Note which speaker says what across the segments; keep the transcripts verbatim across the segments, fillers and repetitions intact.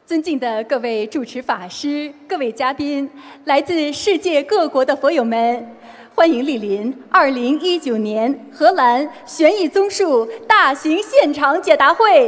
Speaker 1: 尊敬的各位主持法师、各位嘉宾、来自世界各国的佛友们，欢迎莅临二零一九年荷兰悬疑综述大型现场解答会。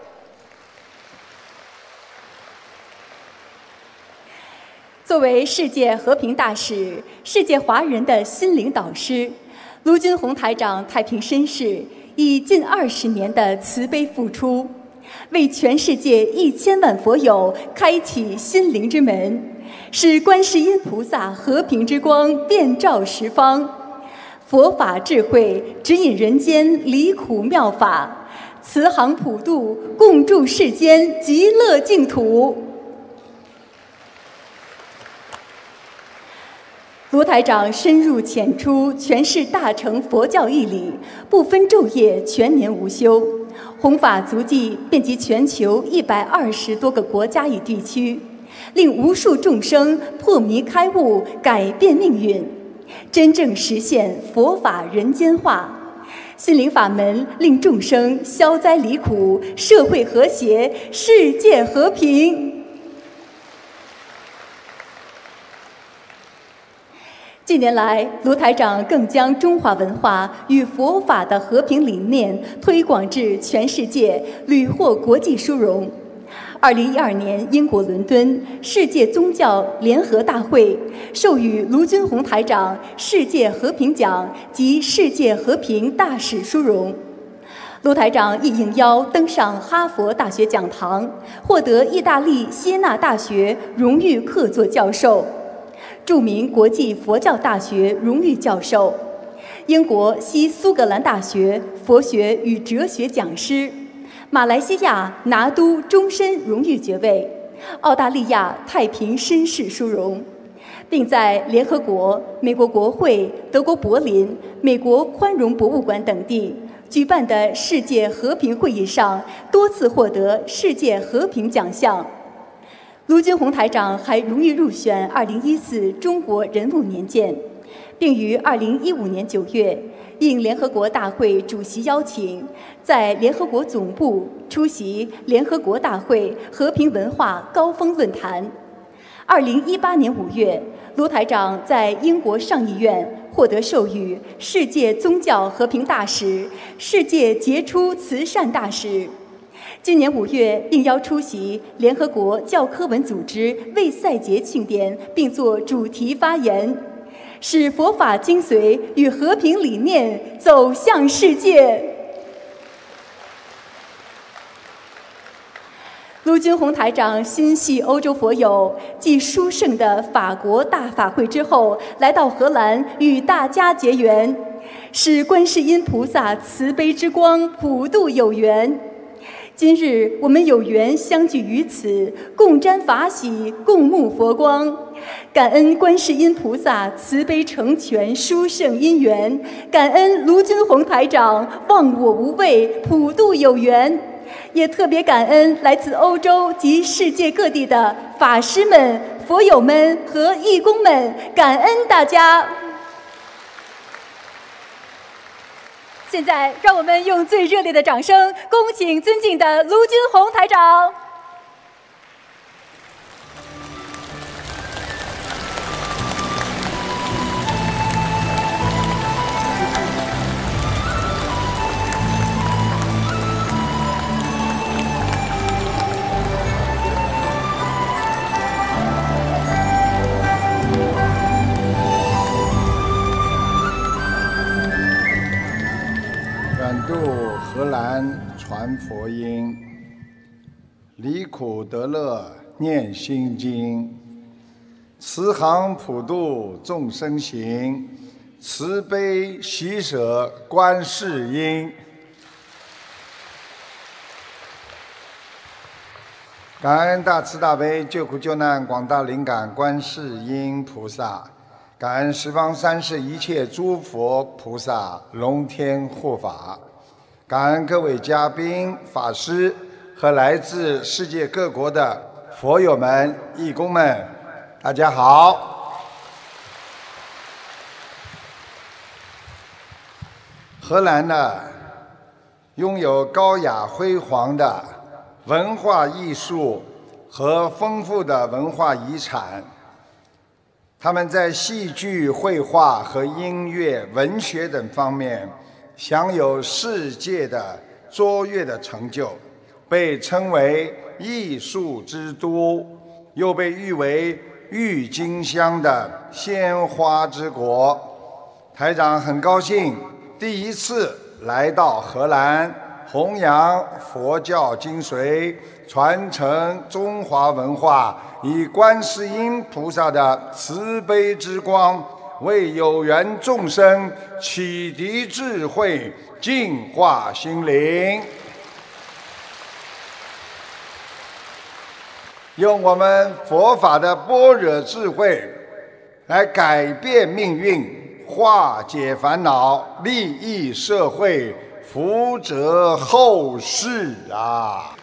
Speaker 1: 作为世界和平大使、世界华人的心灵导师，卢军宏台长太平绅士以近二十年的慈悲付出，为全世界一千万佛友开启心灵之门，使观世音菩萨和平之光遍照十方，佛法智慧指引人间离苦妙法，慈航普渡，共筑世间极乐净土。卢台长深入浅出诠释大乘佛教义理，不分昼夜，全年无休，弘法足迹遍及全球一百二十多个国家与地区，令无数众生破迷开悟，改变命运，真正实现佛法人间化。心灵法门令众生消灾离苦，社会和谐，世界和平。近年来，卢台长更将中华文化与佛法的和平理念推广至全世界，屡获国际殊荣。二零一二年，英国伦敦世界宗教联合大会授予卢军宏台长世界和平奖及世界和平大使殊荣。卢台长亦应邀登上哈佛大学讲堂，获得意大利锡耶纳大学荣誉客座教授，著名国际佛教大学荣誉教授，英国西苏格兰大学佛学与哲学讲师，马来西亚拿督终身荣誉爵位，澳大利亚太平绅士殊荣，并在联合国、美国国会、德国柏林、美国宽容博物馆等地举办的世界和平会议上多次获得世界和平奖项。卢军宏台长还荣誉入选二零一四中国人物年鉴，并于二零一五年九月应联合国大会主席邀请，在联合国总部出席联合国大会和平文化高峰论坛。二零一八年五月，卢台长在英国上议院获得授予世界宗教和平大使、世界杰出慈善大使。今年五月，应邀出席联合国教科文组织为赛节庆典，并作主题发言，使佛法精髓与和平理念走向世界。卢军宏台长心系欧洲佛友，继殊胜的法国大法会之后，来到荷兰与大家结缘，使观世音菩萨慈悲之光普渡有缘。今日我们有缘相聚于此，共沾法喜，共沐佛光，感恩观世音菩萨慈悲成全殊胜因缘，感恩卢军宏台长忘我无畏，普渡有缘，也特别感恩来自欧洲及世界各地的法师们、佛友们和义工们，感恩大家。现在，让我们用最热烈的掌声，恭请尊敬的卢军宏台长。
Speaker 2: 度荷兰传佛音，离苦得乐念心经，慈航普渡众生行，慈悲喜舍观世音。感恩大慈大悲救苦救难广大灵感观世音菩萨，感恩十方三世一切诸佛菩萨龙天护法，感恩各位嘉宾、法师和来自世界各国的佛友们、义工们，大家好。荷兰呢，拥有高雅辉煌的文化艺术和丰富的文化遗产。他们在戏剧、绘画和音乐、文学等方面享有世界的卓越的成就，被称为艺术之都，又被誉为郁金香的鲜花之国。台长很高兴第一次来到荷兰，弘扬佛教精髓，传承中华文化，以观世音菩萨的慈悲之光，为有缘众生启迪智慧，净化心灵，用我们佛法的般若智慧来改变命运，化解烦恼，利益社会，福泽后世啊！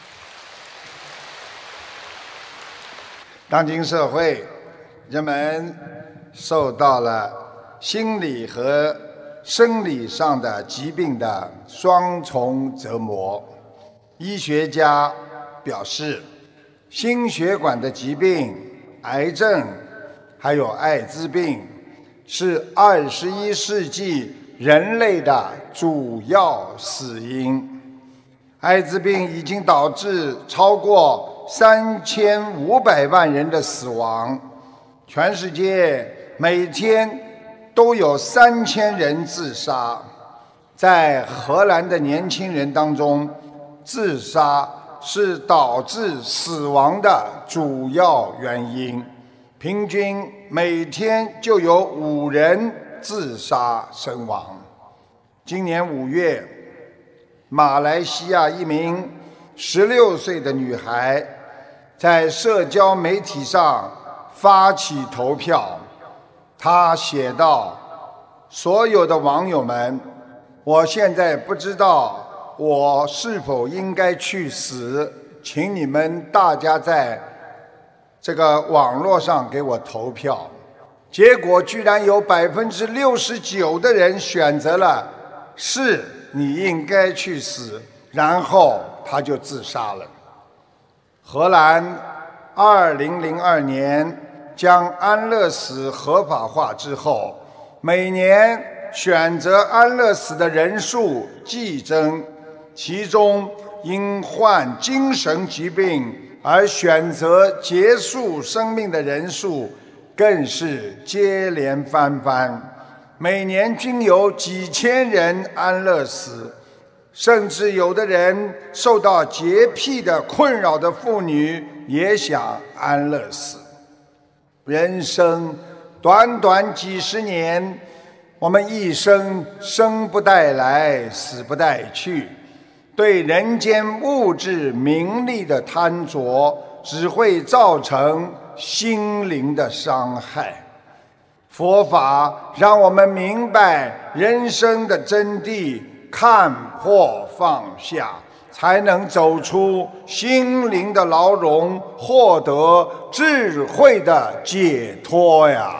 Speaker 2: 当今社会，人们受到了心理和生理上的疾病的双重折磨。医学家表示，心血管的疾病、癌症还有艾滋病是二十一世纪人类的主要死因。艾滋病已经导致超过三千五百万人的死亡，全世界每天都有三千人自杀。在荷兰的年轻人当中，自杀是导致死亡的主要原因，平均每天就有五人自杀身亡。今年五月，马来西亚一名十六岁的女孩在社交媒体上发起投票，她写道：所有的网友们，我现在不知道我是否应该去死，请你们大家在这个网络上给我投票。结果居然有百分之六十九的人选择了是你应该去死，然后他就自杀了。荷兰二零零二年将安乐死合法化之后，每年选择安乐死的人数激增，其中因患精神疾病而选择结束生命的人数更是接连翻番，每年均有几千人安乐死，甚至有的人受到洁癖的困扰的妇女也想安乐死。人生短短几十年，我们一生生不带来，死不带去，对人间物质名利的贪着，只会造成心灵的伤害。佛法让我们明白人生的真谛，看破放下，才能走出心灵的牢笼，获得智慧的解脱呀！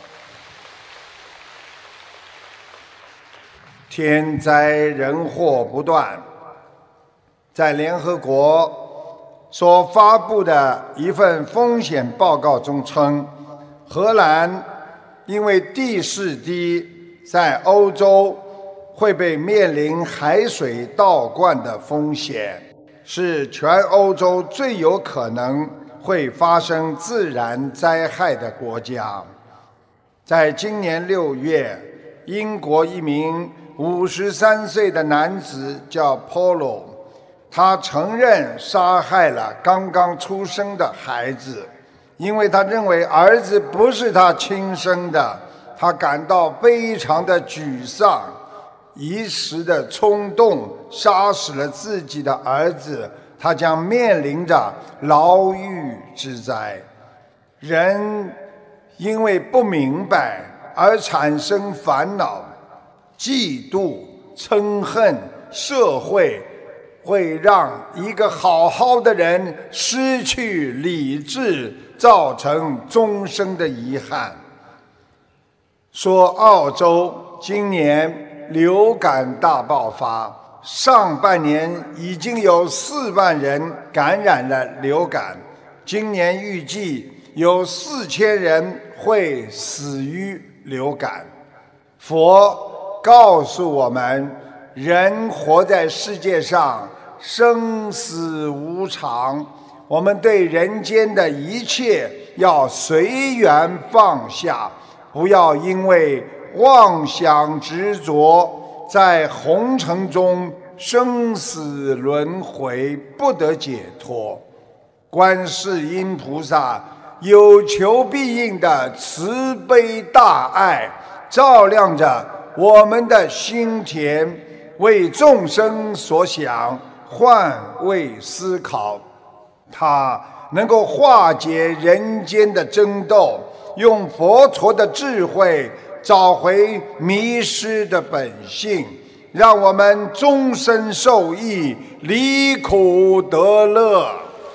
Speaker 2: 天灾人祸不断，在联合国所发布的一份风险报告中称，荷兰因为地势低，在欧洲会被面临海水倒灌的风险，是全欧洲最有可能会发生自然灾害的国家。在今年六月，英国一名五十三岁的男子叫 Polo， 他承认杀害了刚刚出生的孩子，因为他认为儿子不是他亲生的，他感到非常的沮丧，一时的冲动杀死了自己的儿子，他将面临着牢狱之灾。人因为不明白而产生烦恼、嫉妒、嗔恨，社会会让一个好好的人失去理智，造成终生的遗憾。说澳洲今年流感大爆发，上半年已经有四万人感染了流感， 今年预计有四千人会死于流感。佛告诉我们，人活在世界上，生死无常，我们对人间的一切要随缘放下，不要因为妄想执着，在红尘中生死轮回，不得解脱。观世音菩萨有求必应的慈悲大爱，照亮着我们的心田，为众生所想，换位思考。它能够化解人间的争斗，用佛陀的智慧找回迷失的本性，让我们终身受益，离苦得乐。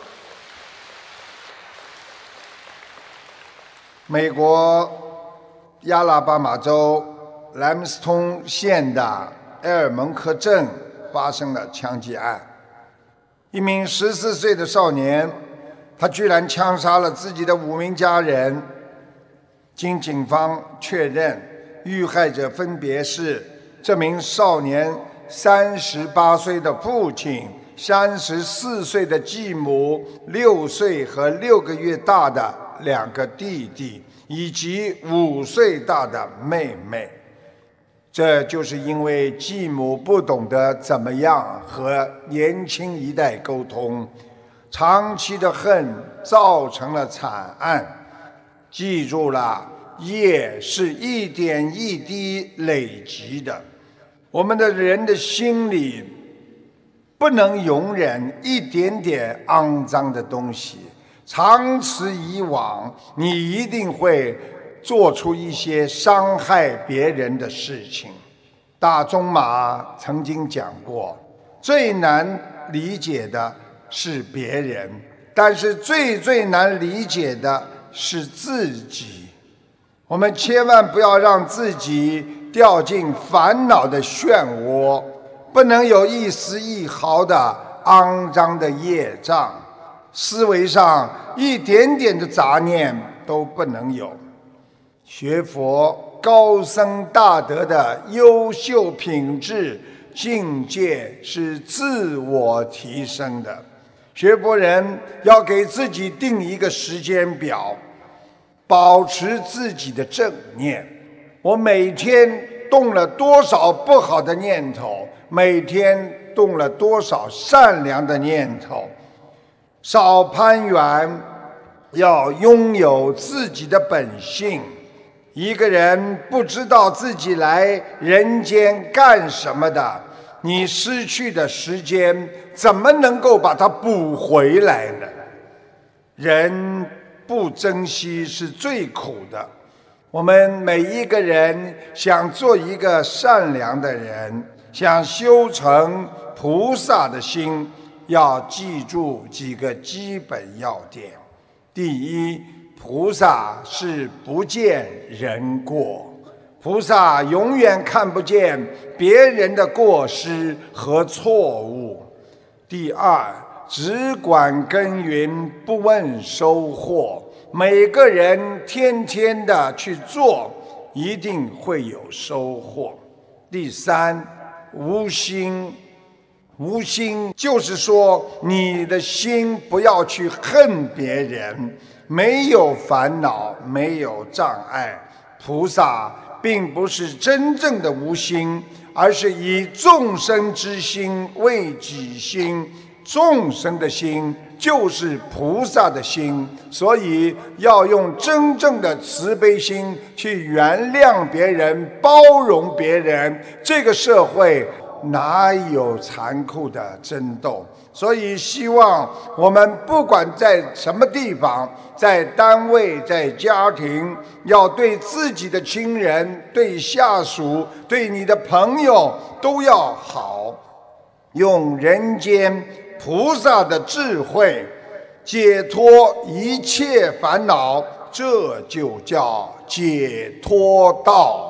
Speaker 2: 美国亚拉巴马州莱姆斯通县的埃尔蒙克镇发生了枪击案，一名十四岁的少年，他居然枪杀了自己的五名家人。经警方确认，遇害者分别是这名少年三十八岁的父亲、三十四岁的继母、六岁和六个月大的两个弟弟，以及五岁大的妹妹。这就是因为继母不懂得怎么样和年轻一代沟通，长期的恨造成了惨案。记住了，业是一点一滴累积的，我们的人的心里不能容忍一点点肮脏的东西，长此以往，你一定会做出一些伤害别人的事情。大仲马曾经讲过，最难理解的是别人，但是最最难理解的是自己。我们千万不要让自己掉进烦恼的漩涡，不能有一丝一毫的肮脏的业障，思维上一点点的杂念都不能有。学佛高僧大德的优秀品质境界是自我提升的。学佛人要给自己定一个时间表，保持自己的正念。我每天动了多少不好的念头，每天动了多少善良的念头，少攀缘，要拥有自己的本性。一个人不知道自己来人间干什么的，你失去的时间怎么能够把它补回来呢？人不珍惜是最苦的。我们每一个人想做一个善良的人，想修成菩萨的心，要记住几个基本要点。第一，菩萨是不见人过，菩萨永远看不见别人的过失和错误。第二，只管耕耘，不问收获。每个人天天的去做，一定会有收获。第三，无心。无心就是说，你的心不要去恨别人，没有烦恼，没有障碍。菩萨并不是真正的无心，而是以众生之心为己心，众生的心就是菩萨的心，所以要用真正的慈悲心去原谅别人，包容别人。这个社会哪有残酷的争斗？所以希望我们不管在什么地方，在单位，在家庭，要对自己的亲人，对下属，对你的朋友都要好，用人间菩萨的智慧解脱一切烦恼，这就叫解脱道。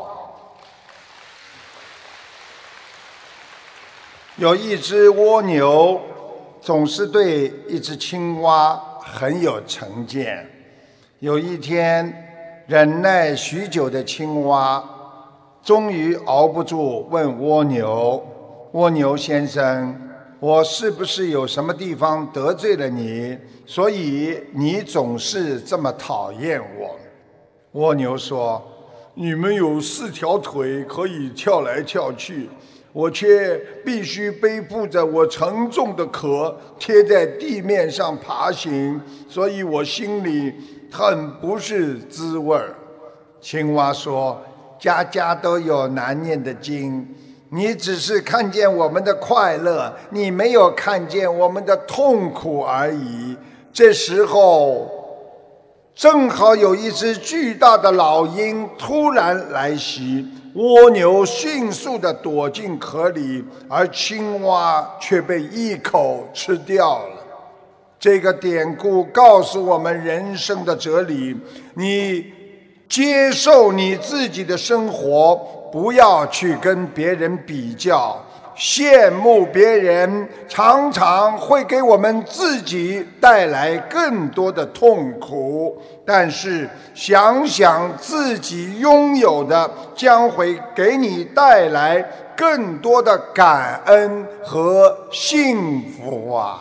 Speaker 2: 有一只蜗牛总是对一只青蛙很有成见。有一天，忍耐许久的青蛙终于熬不住，问蜗牛：蜗牛先生，我是不是有什么地方得罪了你，所以你总是这么讨厌我？蜗牛说：你们有四条腿可以跳来跳去，我却必须背负着我沉重的壳贴在地面上爬行，所以我心里很不是滋味儿。青蛙说：家家都有难念的经，你只是看见我们的快乐，你没有看见我们的痛苦而已。这时候正好有一只巨大的老鹰突然来袭，蜗牛迅速地躲进壳里，而青蛙却被一口吃掉了。这个典故告诉我们人生的哲理：你接受你自己的生活，不要去跟别人比较。羡慕别人常常会给我们自己带来更多的痛苦，但是想想自己拥有的，将会给你带来更多的感恩和幸福啊！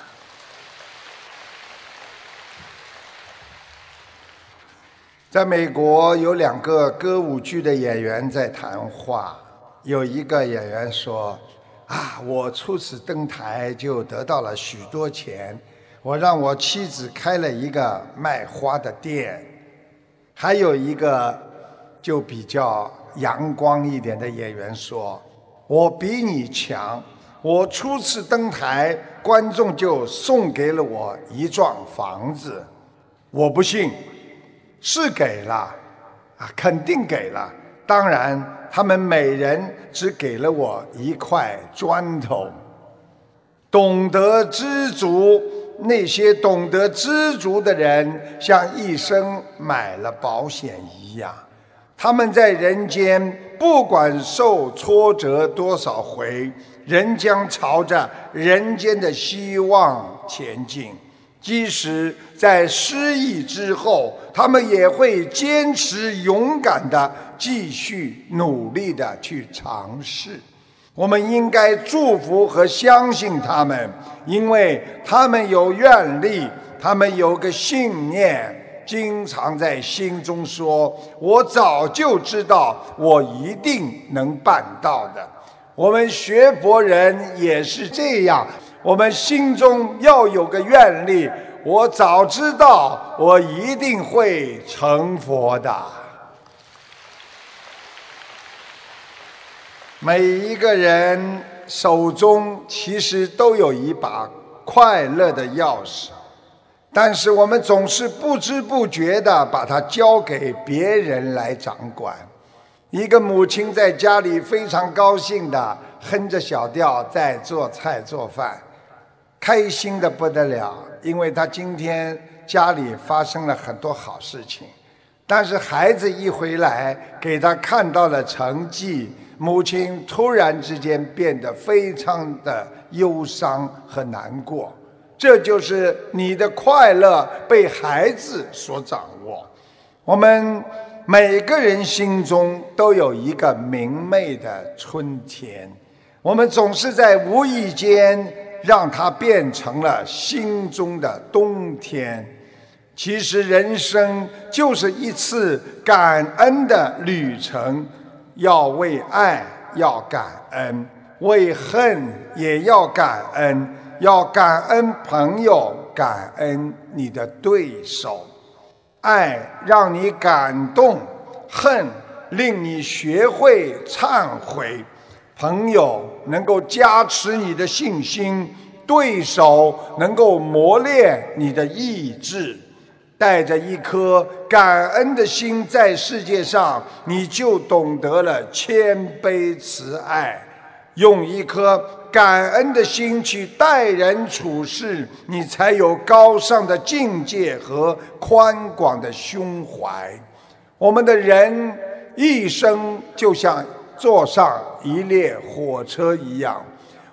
Speaker 2: 在美国，有两个歌舞剧的演员在谈话。有一个演员说：啊，我初次登台就得到了许多钱，我让我妻子开了一个卖花的店。还有一个就比较阳光一点的演员说：我比你强，我初次登台，观众就送给了我一幢房子。我不信，是给了啊，肯定给了，当然他们每人只给了我一块砖头。懂得知足，那些懂得知足的人，像一生买了保险一样，他们在人间不管受挫折多少回，仍将朝着人间的希望前进。即使在失意之后，他们也会坚持勇敢地继续努力地去尝试。我们应该祝福和相信他们，因为他们有愿力，他们有个信念，经常在心中说：我早就知道我一定能办到的。我们学佛人也是这样，我们心中要有个愿力，我早知道我一定会成佛的。每一个人手中其实都有一把快乐的钥匙，但是我们总是不知不觉地把它交给别人来掌管。一个母亲在家里非常高兴地哼着小调在做菜做饭，开心得不得了，因为她今天家里发生了很多好事情。但是孩子一回来，给她看到了成绩，母亲突然之间变得非常的忧伤和难过。这就是你的快乐被孩子所掌握。我们每个人心中都有一个明媚的春天，我们总是在无意间让它变成了心中的冬天。其实人生就是一次感恩的旅程，要为爱要感恩，为恨也要感恩，要感恩朋友，感恩你的对手。爱让你感动，恨令你学会忏悔。朋友能够加持你的信心，对手能够磨练你的意志。带着一颗感恩的心在世界上，你就懂得了谦卑慈爱。用一颗感恩的心去待人处事，你才有高尚的境界和宽广的胸怀。我们的人一生就像坐上一列火车一样，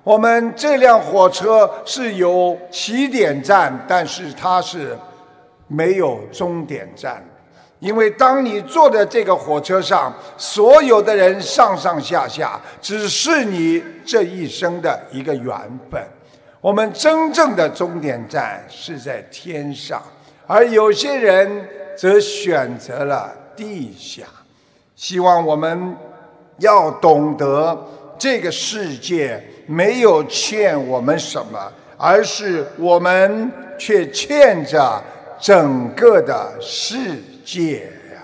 Speaker 2: 我们这辆火车是有起点站，但是它是没有终点站。因为当你坐在这个火车上，所有的人上上下下，只是你这一生的一个缘分。我们真正的终点站是在天上，而有些人则选择了地下。希望我们要懂得，这个世界没有欠我们什么，而是我们却欠着整个的世界呀。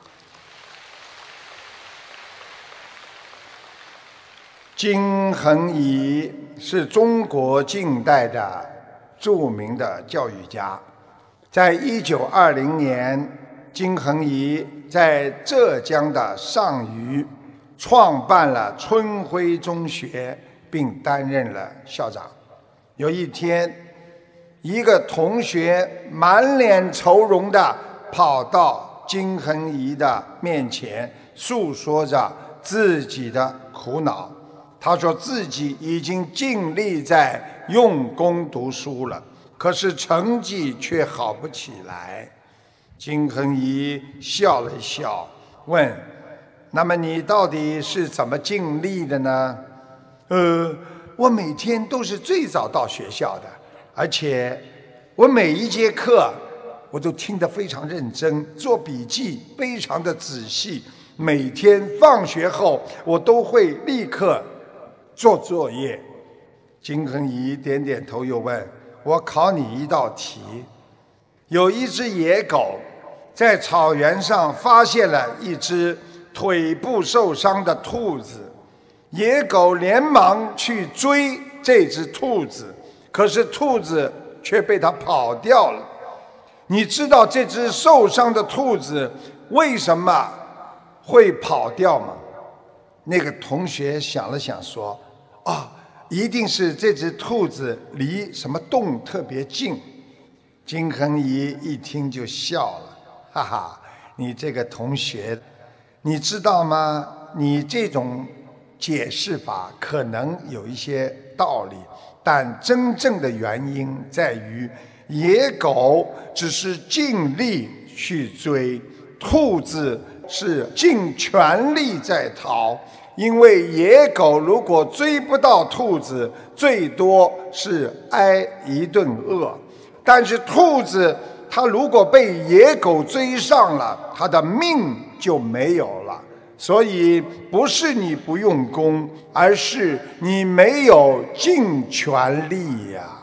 Speaker 2: 金恒仪是中国近代的著名的教育家。在一九二零年，金恒仪在浙江的上虞创办了春晖中学，并担任了校长。有一天，一个同学满脸愁容地跑到金恒仪的面前，诉说着自己的苦恼。他说自己已经尽力在用功读书了，可是成绩却好不起来。金恒仪笑了笑，问：那么你到底是怎么尽力的呢？呃，我每天都是最早到学校的，而且我每一节课我都听得非常认真，做笔记非常的仔细，每天放学后我都会立刻做作业。金恒仪点点头，又问：我考你一道题。有一只野狗在草原上发现了一只腿部受伤的兔子，野狗连忙去追这只兔子，可是兔子却被它跑掉了。你知道这只受伤的兔子为什么会跑掉吗？那个同学想了想说：哦，一定是这只兔子离什么洞特别近。金恒仪一听就笑了，哈哈，你这个同学，你知道吗？你这种解释法可能有一些道理，但真正的原因在于，野狗只是尽力去追，兔子是尽全力在逃。因为野狗如果追不到兔子，最多是挨一顿饿，但是兔子它如果被野狗追上了，它的命就没有了。所以不是你不用功，而是你没有尽全力呀。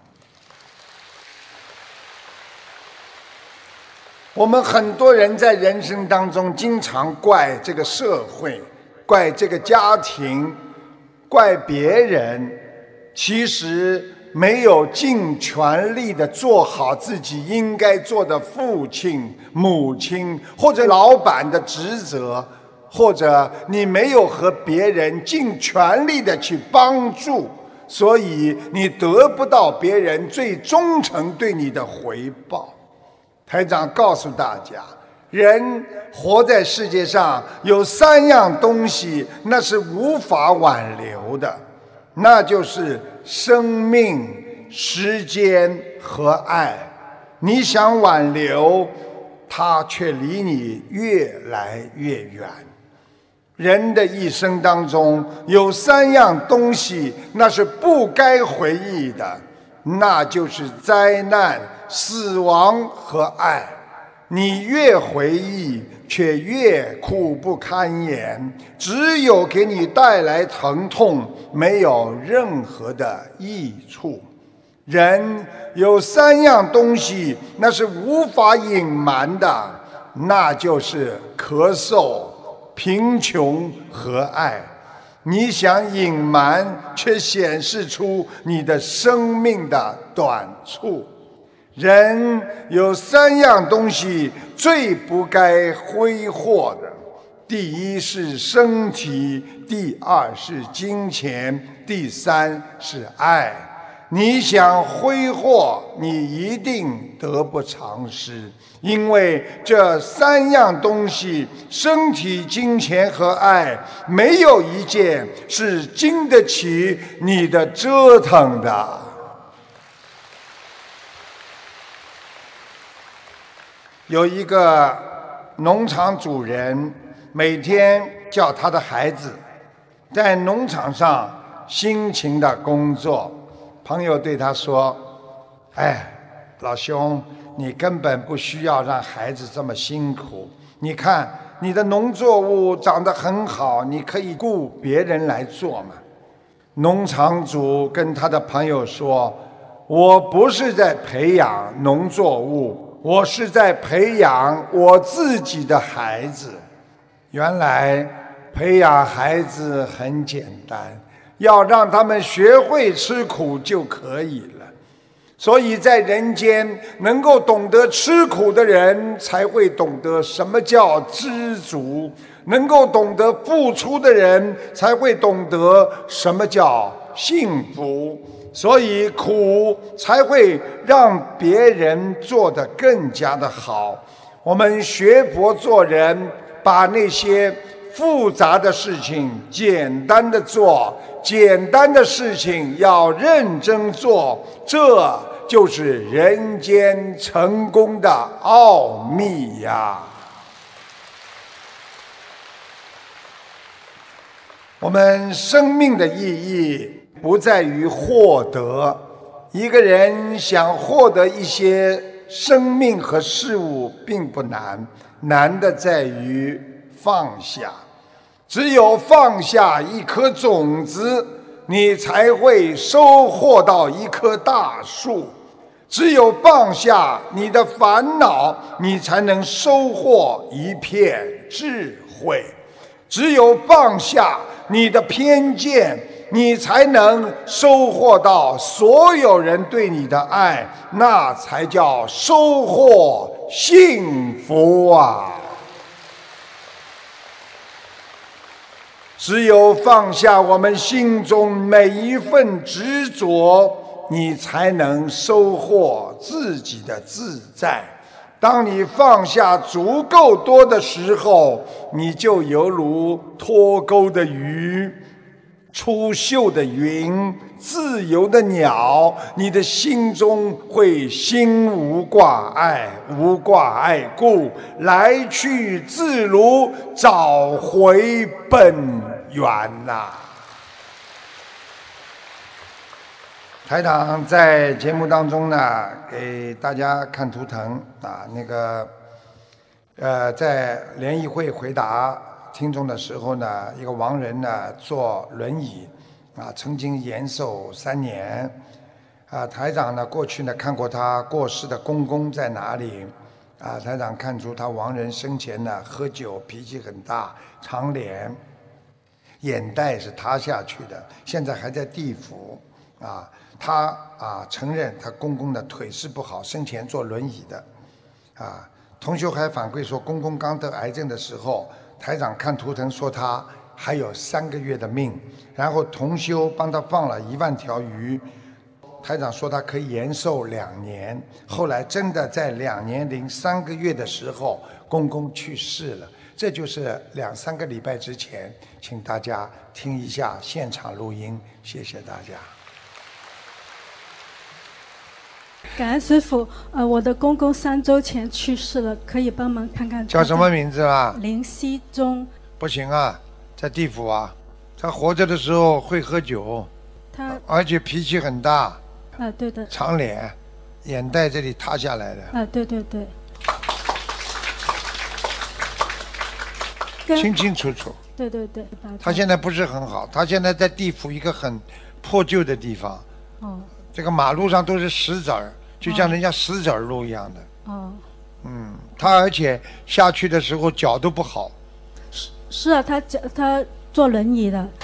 Speaker 2: 我们很多人在人生当中经常怪这个社会，怪这个家庭，怪别人，其实没有尽全力地做好自己应该做的父亲、母亲或者老板的职责，或者你没有和别人尽全力地去帮助，所以你得不到别人最忠诚对你的回报。台长告诉大家，人活在世界上有三样东西，那是无法挽留的，那就是生命、时间和爱。你想挽留，它却离你越来越远。人的一生当中有三样东西，那是不该回忆的，那就是灾难、死亡和爱。你越回忆，却越苦不堪言，只有给你带来疼痛，没有任何的益处。人有三样东西，那是无法隐瞒的，那就是咳嗽、贫穷和爱。你想隐瞒，却显示出你的生命的短处。人有三样东西最不该挥霍的，第一是身体，第二是金钱，第三是爱。 你想挥霍，你一定得不偿失，因为这三样东西，身体、金钱和爱，没有一件是经得起你的折腾的。有一个农场主人，每天叫他的孩子在农场上辛勤的工作。朋友对他说：哎，老兄，你根本不需要让孩子这么辛苦，你看你的农作物长得很好，你可以雇别人来做嘛。农场主跟他的朋友说：我不是在培养农作物，我是在培养我自己的孩子。原来培养孩子很简单，要让他们学会吃苦就可以了。所以在人间，能够懂得吃苦的人，才会懂得什么叫知足；能够懂得付出的人，才会懂得什么叫幸福。所以苦才会让别人做得更加的好。我们学佛做人，把那些复杂的事情简单的做，简单的事情要认真做，这就是人间成功的奥秘呀。我们生命的意义不在于获得，一个人想获得一些生命和事物并不难，难的在于放下。只有放下一颗种子，你才会收获到一棵大树；只有放下你的烦恼，你才能收获一片智慧；只有放下你的偏见，你才能收获到所有人对你的爱，那才叫收获幸福啊！只有放下我们心中每一份执着，你才能收获自己的自在。当你放下足够多的时候，你就犹如脱钩的鱼，出岫的云，自由的鸟，你的心中会心无挂碍，无挂碍故，来去自如，找回本源呐、啊。台长在节目当中呢，给大家看图腾啊，那个呃，在联谊会回答听众的时候呢，一个亡人呢坐轮椅啊，曾经延寿三年啊。台长呢过去呢看过他过世的公公在哪里啊，台长看出他亡人生前呢喝酒，脾气很大，长脸，眼袋是塌下去的，现在还在地府啊。他啊承认他公公的腿是不好，生前坐轮椅的啊。同修还反馈说，公公刚得癌症的时候，台长看图腾说他还有三个月的命，然后同修帮他放了一万条鱼，台长说他可以延寿两年。后来真的在两年零三个月的时候，公公去世了。这就是两三个礼拜之前，请大家听一下现场录音，谢谢大家。
Speaker 3: 感恩师父，呃，我的公公三周前去世了，可以帮忙看看。
Speaker 2: 叫什么名字啊？
Speaker 3: 林熙忠。
Speaker 2: 不行啊，在地府啊。他活着的时候会喝酒，
Speaker 3: 他
Speaker 2: 而且脾气很大。
Speaker 3: 啊、呃，对的。
Speaker 2: 长脸，眼袋这里塌下来的。
Speaker 3: 啊、呃，对对对。
Speaker 2: 清清楚楚。
Speaker 3: 对对对。
Speaker 2: 他现在不是很好，他现在在地府一个很破旧的地方。
Speaker 3: 哦。
Speaker 2: 这个马路上都是石子儿，就像人家石子儿路一样的。
Speaker 3: 哦。
Speaker 2: 嗯，他而且下去的时候脚都不好。
Speaker 3: 是是啊，他脚他坐轮椅的。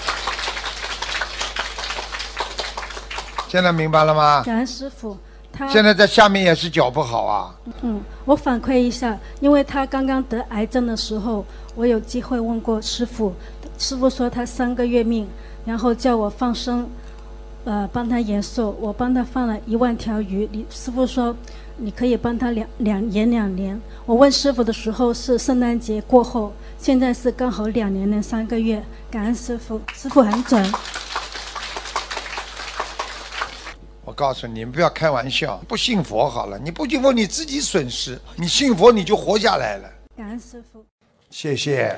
Speaker 2: 现在明白了吗？
Speaker 3: 感恩师父。他
Speaker 2: 现在在下面也是脚不好啊。
Speaker 3: 嗯，我反馈一下，因为他刚刚得癌症的时候，我有机会问过师父，师父说他三个月命，然后叫我放生呃帮他延寿，我帮他放了一万条鱼。你师傅说你可以帮他两两延两年。我问师傅的时候是圣诞节过后，现在是刚好两年零三个月。感恩师傅，师傅很准。
Speaker 2: 我告诉你，你们不要开玩笑，不信佛好了，你不信佛你自己损失，你信佛你就活下来了。
Speaker 3: 感恩师傅，
Speaker 2: 谢谢。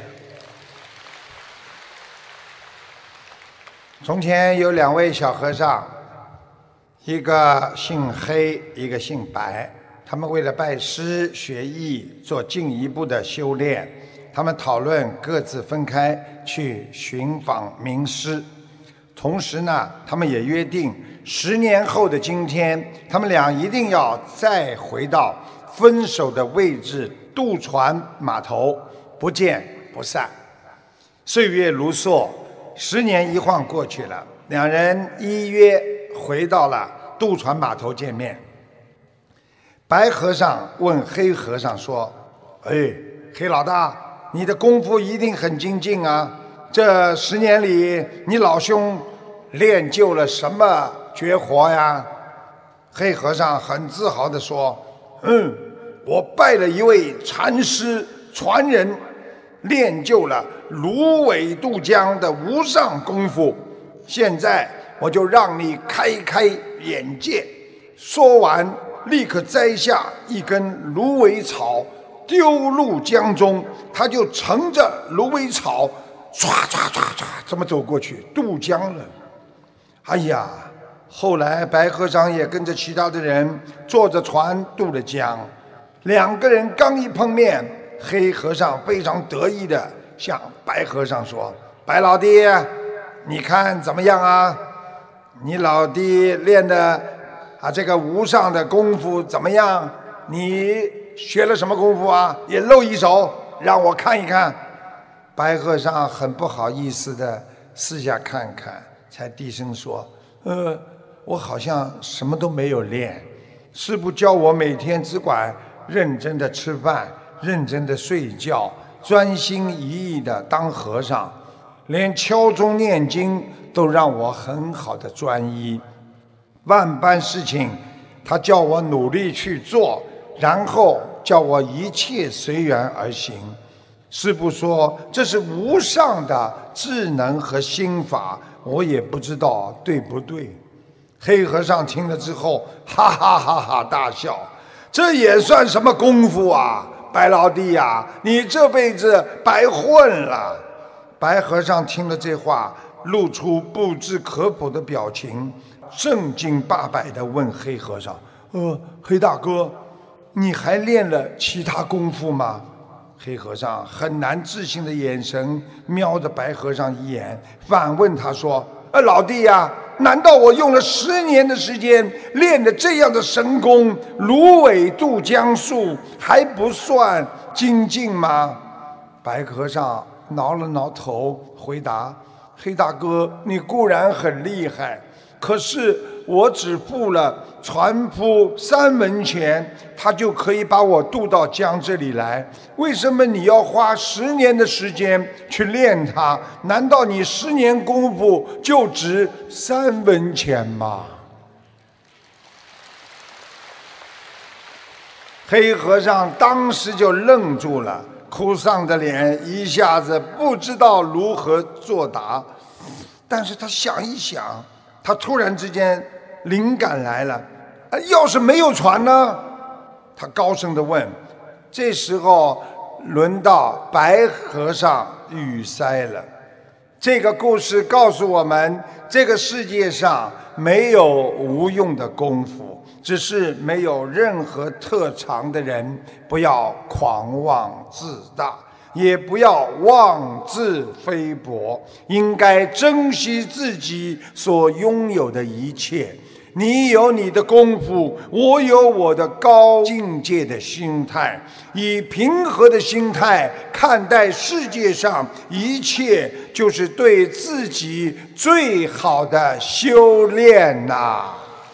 Speaker 2: 从前有两位小和尚，一个姓黑，一个姓白。他们为了拜师学艺，做进一步的修炼，他们讨论各自分开去寻访名师。同时呢，他们也约定十年后的今天，他们俩一定要再回到分手的位置，渡船码头，不见不散。岁月如梭，十年一晃过去了，两人依约回到了渡船码头见面。白和尚问黑和尚说：“哎，黑老大，你的功夫一定很精进啊！这十年里，你老兄练就了什么绝活呀？”黑和尚很自豪地说：“嗯，我拜了一位禅师传人，练就了芦苇渡江的无上功夫。现在我就让你开开眼界。”说完，立刻摘下一根芦苇草，丢入江中，他就乘着芦苇草，唰唰唰唰，这么走过去，渡江了。哎呀！后来白和尚也跟着其他的人坐着船渡了江。两个人刚一碰面，黑和尚非常得意地向白和尚说：“白老弟，你看怎么样啊？你老弟练的啊这个无上的功夫怎么样？你学了什么功夫啊？也露一手让我看一看。”白和尚很不好意思地四下看看，才低声说：“呃，我好像什么都没有练。师父教我每天只管认真的吃饭，认真的睡觉，专心一意的当和尚，连敲钟念经都让我很好的专一。万般事情他叫我努力去做，然后叫我一切随缘而行。师父说这是无上的智能和心法，我也不知道对不对。”黑和尚听了之后哈哈哈哈大笑：“这也算什么功夫啊，白老弟呀、啊，你这辈子白混了。”白和尚听了这话，露出不知可否的表情，正经八百地问黑和尚：“呃，黑大哥，你还练了其他功夫吗？”黑和尚很难置信的眼神瞄着白和尚一眼，反问他说：“呃，老弟呀、啊，难道我用了十年的时间练的这样的神功，芦苇渡江术，还不算精进吗？”白和尚挠了挠头，回答：“黑大哥，你固然很厉害，可是我只付了船夫三文钱，他就可以把我渡到江这里来。为什么你要花十年的时间去练它？难道你十年功夫就值三文钱吗？”黑和尚当时就愣住了，哭丧的脸一下子不知道如何作答。但是他想一想，他突然之间灵感来了，啊，要是没有船呢？他高声地问。这时候轮到白和尚语塞了。这个故事告诉我们，这个世界上没有无用的功夫，只是没有任何特长的人不要狂妄自大，也不要妄自菲薄，应该珍惜自己所拥有的一切。你有你的功夫，我有我的高境界的心态，以平和的心态看待世界上一切，就是对自己最好的修炼呐。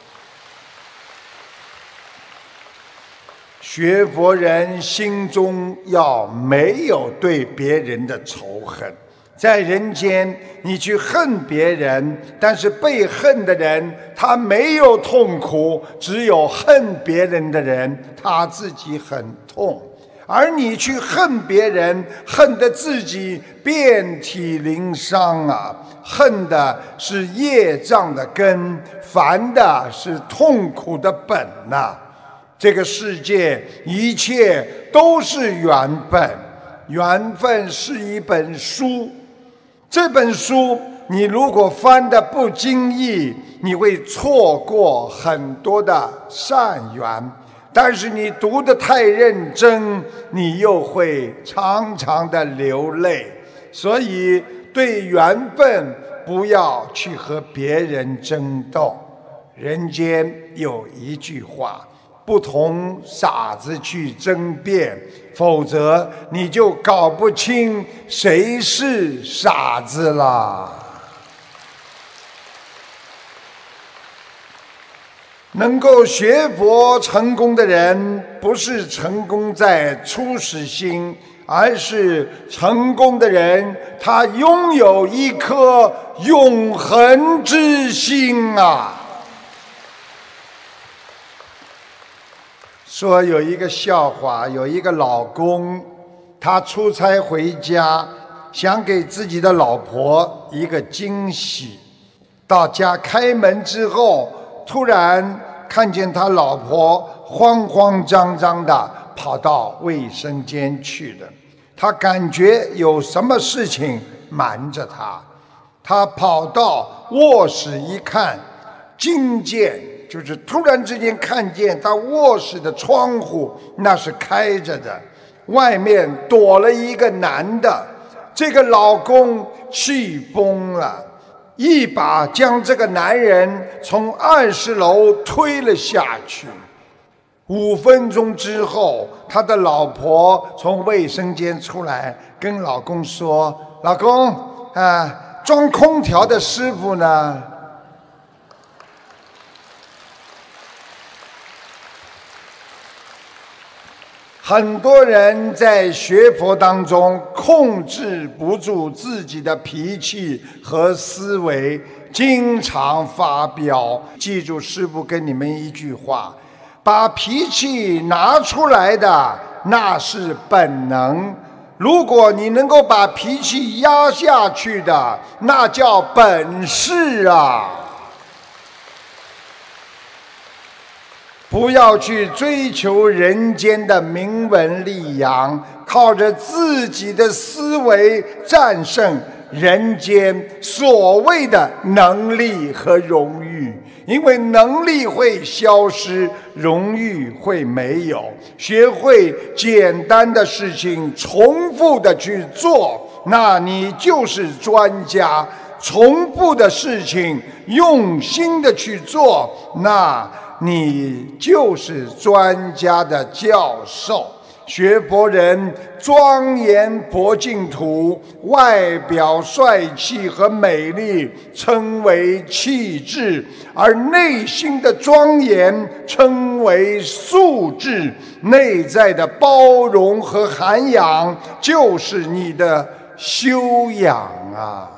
Speaker 2: 学佛人心中要没有对别人的仇恨， 在人间，你去恨别人，但是被恨的人他没有痛苦，只有恨别人的人他自己很痛。而你去恨别人，恨得自己遍体鳞伤啊！恨的是业障的根，烦的是痛苦的本呐、啊。这个世界一切都是缘分，缘分是一本书。这本书你如果翻得不经意，你会错过很多的善缘，但是你读得太认真，你又会常常的流泪。所以对缘分不要去和别人争斗。人间有一句话，不同傻子去争辩，否则你就搞不清谁是傻子了。能够学佛成功的人，不是成功在初始心，而是成功的人他拥有一颗永恒之心啊。说有一个笑话，有一个老公，他出差回家，想给自己的老婆一个惊喜。到家开门之后，突然看见他老婆慌慌张张的跑到卫生间去了。他感觉有什么事情瞒着他，他跑到卧室一看，惊见就是突然之间看见他卧室的窗户那是开着的，外面躲了一个男的。这个老公气疯了，一把将这个男人从二十楼推了下去。五分钟之后，他的老婆从卫生间出来，跟老公说：“老公啊，装空调的师傅呢？”很多人在学佛当中控制不住自己的脾气和思维，经常发飙。记住师父跟你们一句话，把脾气拿出来的那是本能，如果你能够把脾气压下去的，那叫本事啊。不要去追求人间的名闻利养，靠着自己的思维战胜人间所谓的能力和荣誉。因为能力会消失，荣誉会没有。学会简单的事情重复的去做，那你就是专家。重复的事情用心的去做，那你就是专家的教授。学佛人庄严博净土，外表帅气和美丽称为气质，而内心的庄严称为素质。内在的包容和涵养就是你的修养啊。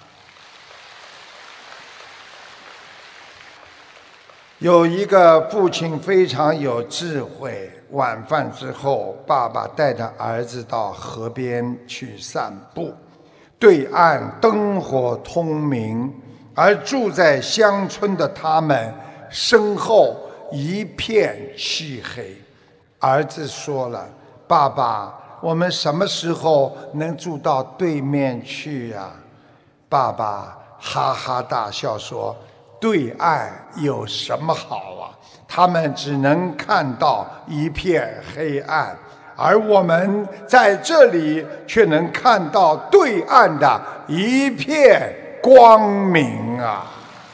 Speaker 2: 有一个父亲非常有智慧，晚饭之后，爸爸带着儿子到河边去散步。对岸灯火通明，而住在乡村的他们身后一片漆黑。儿子说了：“爸爸，我们什么时候能住到对面去呀？”爸爸哈哈大笑说：“对岸有什么好啊？他们只能看到一片黑暗，而我们在这里却能看到对岸的一片光明啊！”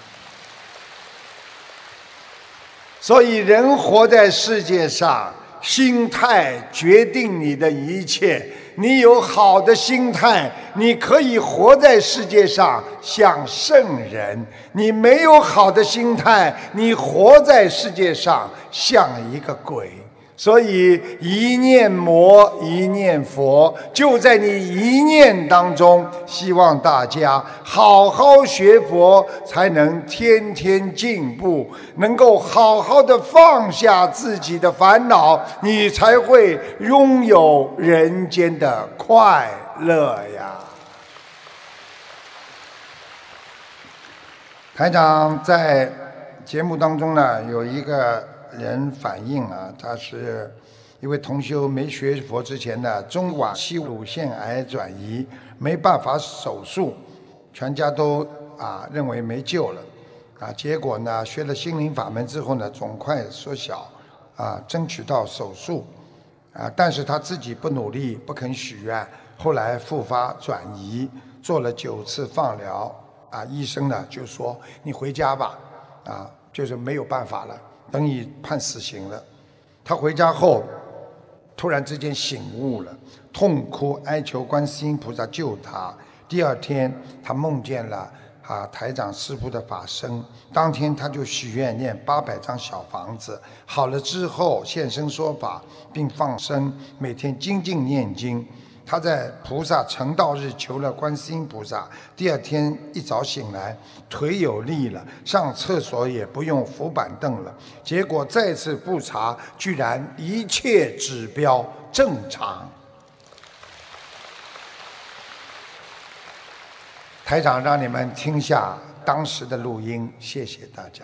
Speaker 2: 所以人活在世界上，心态决定你的一切。你有好的心态，你可以活在世界上像圣人；你没有好的心态，你活在世界上像一个鬼。 所以一念魔，一念佛，就在你一念当中。希望大家好好学佛，才能天天进步，能够好好的放下自己的烦恼，你才会拥有人间的快乐呀。台长在节目当中呢，有一个人反映啊，他是一位同修，没学佛之前呢，中晚期乳腺癌转移，没办法手术，全家都啊认为没救了，啊，结果呢学了心灵法门之后呢，肿块缩小，啊，争取到手术，啊，但是他自己不努力，不肯许愿，后来复发转移，做了九次放疗，啊，医生呢就说你回家吧，啊，就是没有办法了。等于判死刑了。他回家后，突然之间醒悟了，痛哭哀求观世音菩萨救他。第二天，他梦见了啊台长师父的法身。当天他就许愿念八百张小房子，好了之后现身说法，并放生，每天精进念经。他在菩萨成道日求了观世音菩萨，第二天一早醒来，腿有力了，上厕所也不用扶板凳了。结果再次复查，居然一切指标正常。台长让你们听下当时的录音，谢谢大家。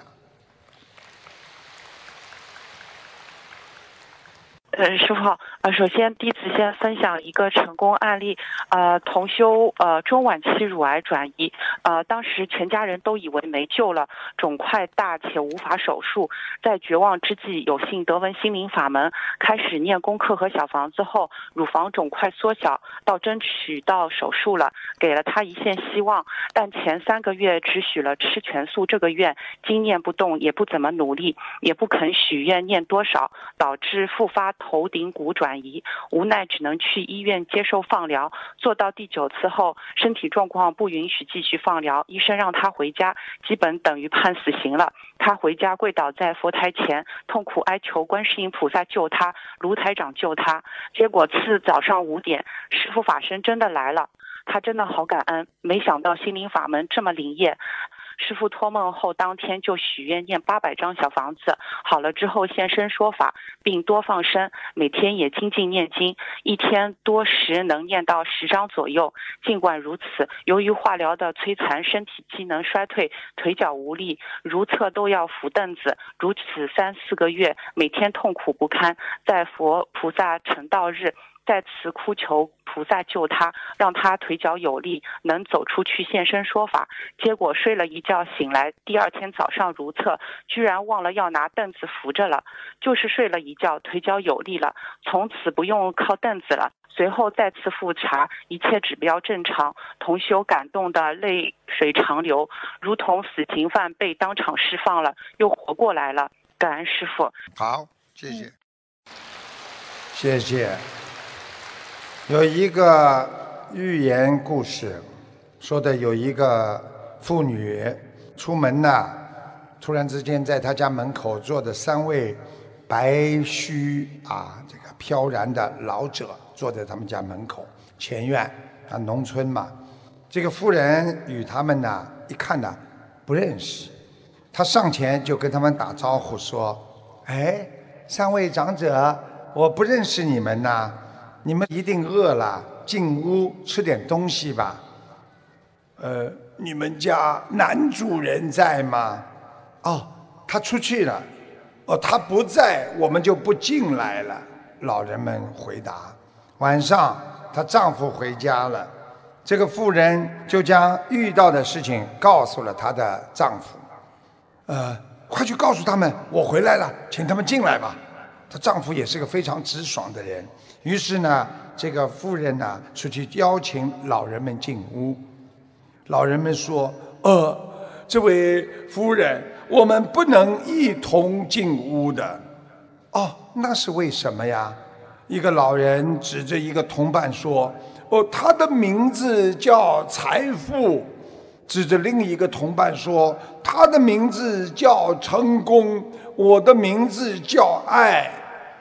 Speaker 4: 呃，师傅好，呃，首先弟子先分享一个成功案例，呃，同修呃中晚期乳癌转移，呃，当时全家人都以为没救了，肿块大且无法手术，在绝望之际，有幸得闻心灵法门，开始念功课和小房子后，乳房肿块缩小，到争取到手术了，给了他一线希望，但前三个月只许了吃全素这个愿，经念不动，也不怎么努力，也不肯许愿念多少，导致复发头顶骨转移，无奈只能去医院接受放疗。做到第九次后，身体状况不允许继续放疗，医生让他回家，基本等于判死刑了。他回家跪倒在佛台前，痛苦哀求观世音菩萨救他，卢台长救他。结果次早上五点，师父法身真的来了，他真的好感恩，没想到心灵法门这么灵验。师父托梦后当天就许愿念八百张小房子，好了之后现身说法，并多放生，每天也精进念经，一天多时能念到十张左右。尽管如此，由于化疗的摧残，身体机能衰退，腿脚无力，如厕都要扶凳子，如此三四个月，每天痛苦不堪。在佛菩萨成道日，再次哭求菩萨救他，让他腿脚有力，能走出去现身说法。结果睡了一觉醒来，第二天早上如厕，居然忘了要拿凳子扶着了，就是睡了一觉，腿脚有力了，从此不用靠凳子了。随后再次复查，一切指标正常，同修感动的泪水长流，如同死刑犯被当场释放了，又活过来了。感恩师父。
Speaker 2: 好，谢谢，嗯、谢谢。有一个寓言故事，说的有一个妇女出门呢，突然之间在她家门口坐着三位白须啊，这个飘然的老者坐在他们家门口前院啊，农村嘛。这个妇人与他们呢一看呢不认识，她上前就跟他们打招呼说：“哎，三位长者，我不认识你们呐。你们一定饿了，进屋吃点东西吧。呃，你们家男主人在吗？哦，他出去了。哦，他不在，我们就不进来了。老人们回答。晚上，她丈夫回家了，这个妇人就将遇到的事情告诉了她的丈夫。呃，快去告诉他们，我回来了，请他们进来吧。她丈夫也是个非常直爽的人。于是呢，这个妇人呢出去邀请老人们进屋。老人们说：“呃，这位夫人，我们不能一同进屋的。”哦，那是为什么呀？一个老人指着一个同伴说：“哦，他的名字叫财富。”指着另一个同伴说：“他的名字叫成功，我的名字叫爱。”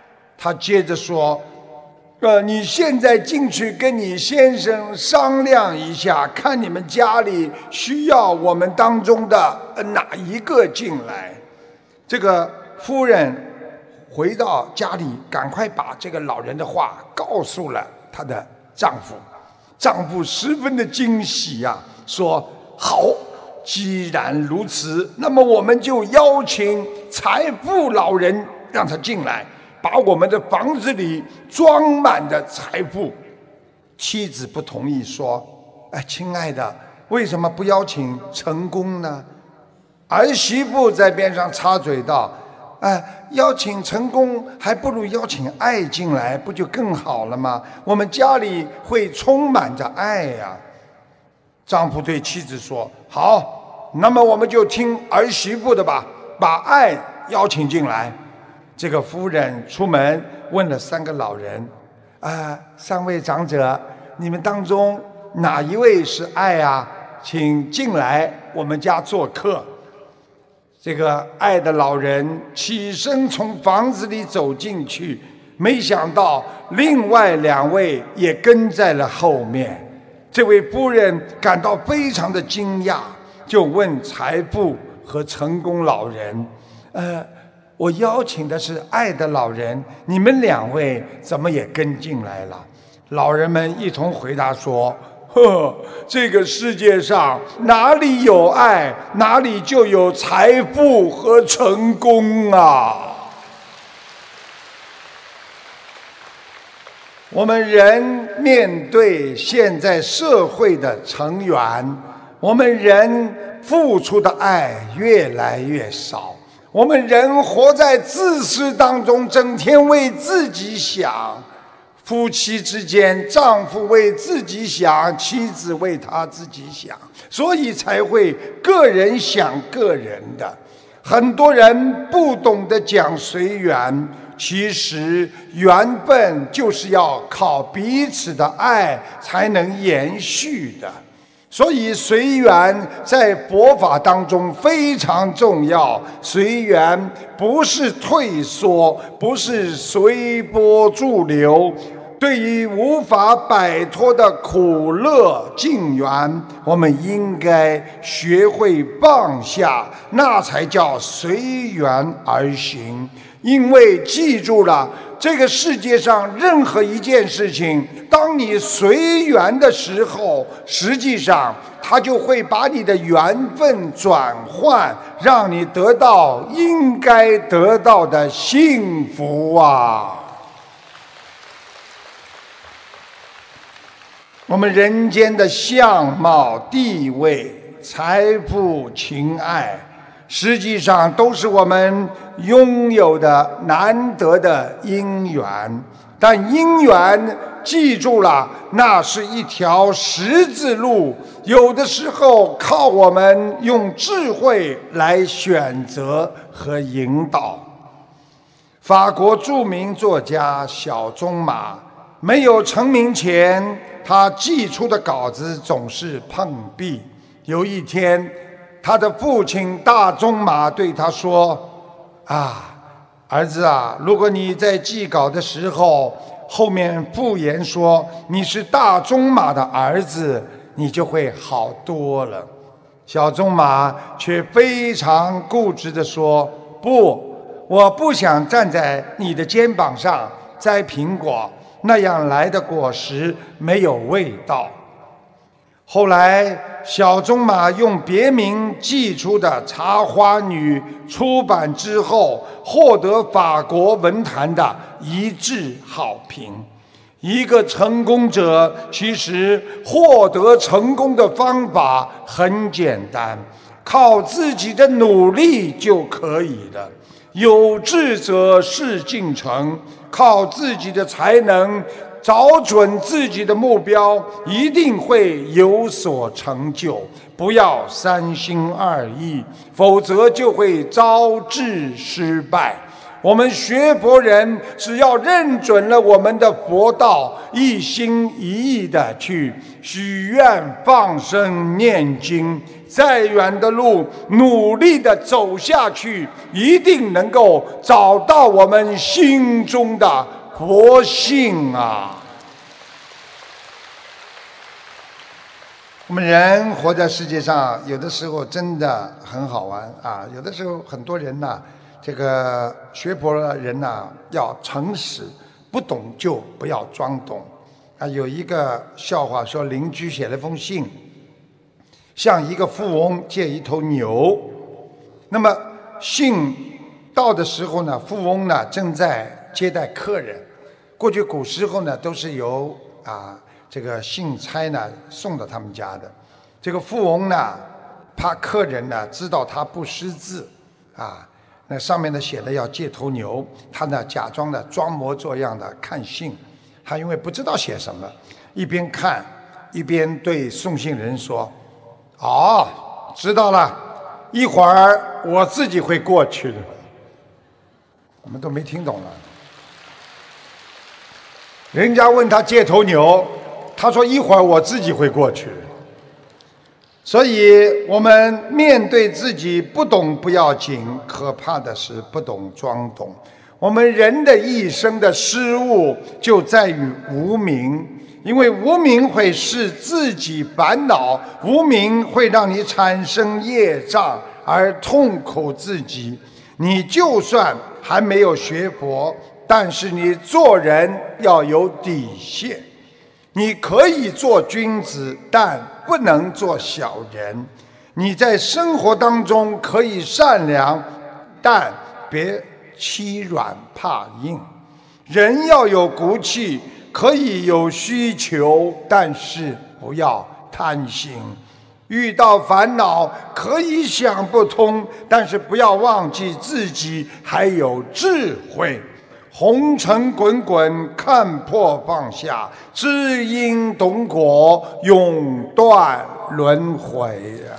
Speaker 2: 他接着说，呃，你现在进去跟你先生商量一下，看你们家里需要我们当中的哪一个进来。这个夫人回到家里，赶快把这个老人的话告诉了她的丈夫。丈夫十分的惊喜呀、啊，说好，既然如此，那么我们就邀请财富老人让他进来，把我们的房子里装满的财富。妻子不同意，说：“哎，亲爱的，为什么不邀请成功呢？”儿媳妇在边上插嘴道：“哎，邀请成功还不如邀请爱进来，不就更好了吗？我们家里会充满着爱呀。”丈夫对妻子说：“好，那么我们就听儿媳妇的吧，把爱邀请进来。”这个夫人出门问了三个老人：“啊，三位长者，你们当中哪一位是爱啊？请进来我们家做客。”这个爱的老人起身从房子里走进去，没想到另外两位也跟在了后面。这位夫人感到非常的惊讶，就问财富和成功老人：“呃，我邀请的是爱的老人，你们两位怎么也跟进来了？”老人们一同回答说：“呵，这个世界上哪里有爱，哪里就有财富和成功啊！”我们人面对现在社会的成员，我们人付出的爱越来越少，我们人活在自私当中，整天为自己想。夫妻之间，丈夫为自己想，妻子为他自己想，所以才会个人想个人的。很多人不懂得讲随缘，其实缘分就是要靠彼此的爱才能延续的。所以随缘在佛法当中非常重要，随缘不是退缩，不是随波逐流。对于无法摆脱的苦乐境缘，我们应该学会放下，那才叫随缘而行。因为记住了，这个世界上任何一件事情，当你随缘的时候，实际上它就会把你的缘分转换，让你得到应该得到的幸福啊！我们人间的相貌、地位、财富、情爱，实际上都是我们拥有的难得的因缘。但因缘记住了，那是一条十字路，有的时候靠我们用智慧来选择和引导。法国著名作家小仲马没有成名前，他寄出的稿子总是碰壁。有一天，他的父亲大仲马对他说：“啊，儿子啊，如果你在寄稿的时候后面附言说你是大仲马的儿子，你就会好多了。”小仲马却非常固执地说：“不，我不想站在你的肩膀上摘苹果，那样来的果实没有味道。”后来小仲马用别名寄出的《茶花女》出版之后，获得法国文坛的一致好评。一个成功者其实获得成功的方法很简单，靠自己的努力就可以了。有志者事竟成，靠自己的才能找准自己的目标，一定会有所成就。不要三心二意，否则就会招致失败。 我们学佛人只要认准了我们的佛道，一心一意的去许愿、放生、念经，再远的路努力的走下去，一定能够找到我们心中的佛性啊！我们人活在世界上，有的时候真的很好玩啊！有的时候很多人呐，这个学佛的人呐，要诚实，不懂就不要装懂啊！有一个笑话说，邻居写了封信，向一个富翁借一头牛。那么信到的时候呢，富翁呢正在接待客人。过去古时候呢，都是由啊。这个信差呢送到他们家的，这个富翁呢怕客人呢知道他不识字啊，那上面呢写的要借头牛，他呢假装的装模作样的看信，他因为不知道写什么，一边看一边对送信人说：“哦，知道了，一会儿我自己会过去的。”我们都没听懂了。人家问他借头牛，他说一会儿我自己会过去。所以我们面对自己不懂不要紧，可怕的是不懂装懂。我们人的一生的失误就在于无明，因为无明会使自己烦恼，无明会让你产生业障而痛苦自己。你就算还没有学佛，但是你做人要有底线。你可以做君子，但不能做小人。你在生活当中可以善良，但别欺软怕硬。人要有骨气，可以有需求，但是不要贪心。遇到烦恼可以想不通，但是不要忘记自己还有智慧。红尘滚滚，看破放下，知因懂果，永断轮回呀！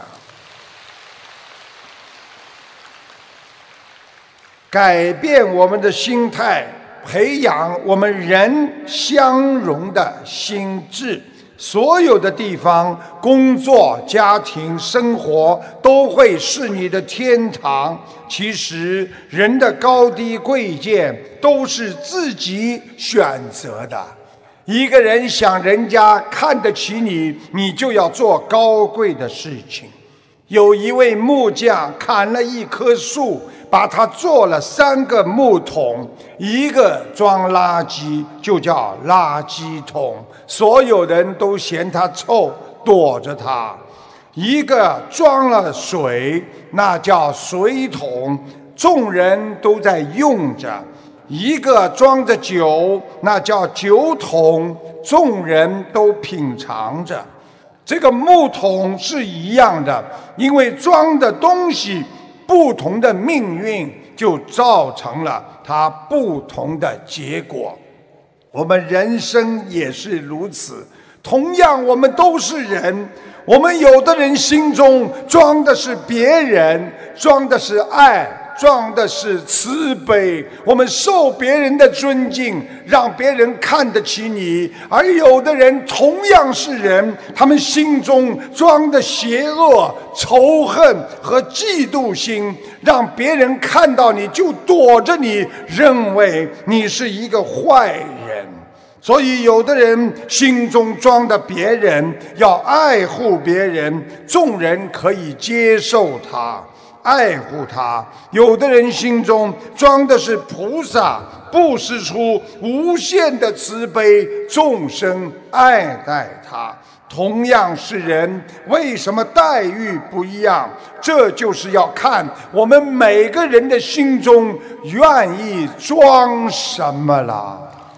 Speaker 2: 改变我们的心态，培养我们人相融的心智。所有的地方，工作、家庭、生活都会是你的天堂。其实，人的高低贵贱都是自己选择的。一个人想人家看得起你，你就要做高贵的事情。有一位木匠砍了一棵树，把它做了三个木桶，一个装垃圾就叫垃圾桶，所有人都嫌它臭，躲着它；一个装了水，那叫水桶，众人都在用着；一个装着酒，那叫酒桶，众人都品尝着。这个木桶是一样的，因为装的东西不同的命运，就造成了它不同的结果。我们人生也是如此，同样我们都是人，我们有的人心中装的是别人，装的是爱，装的是慈悲，我们受别人的尊敬，让别人看得起你；而有的人同样是人，他们心中装的邪恶、仇恨和嫉妒心，让别人看到你就躲着你，认为你是一个坏人。所以有的人心中装的别人，要爱护别人，众人可以接受他，爱护他；有的人心中装的是菩萨，布施出无限的慈悲，众生爱戴他。同样是人，为什么待遇不一样？这就是要看我们每个人的心中愿意装什么了。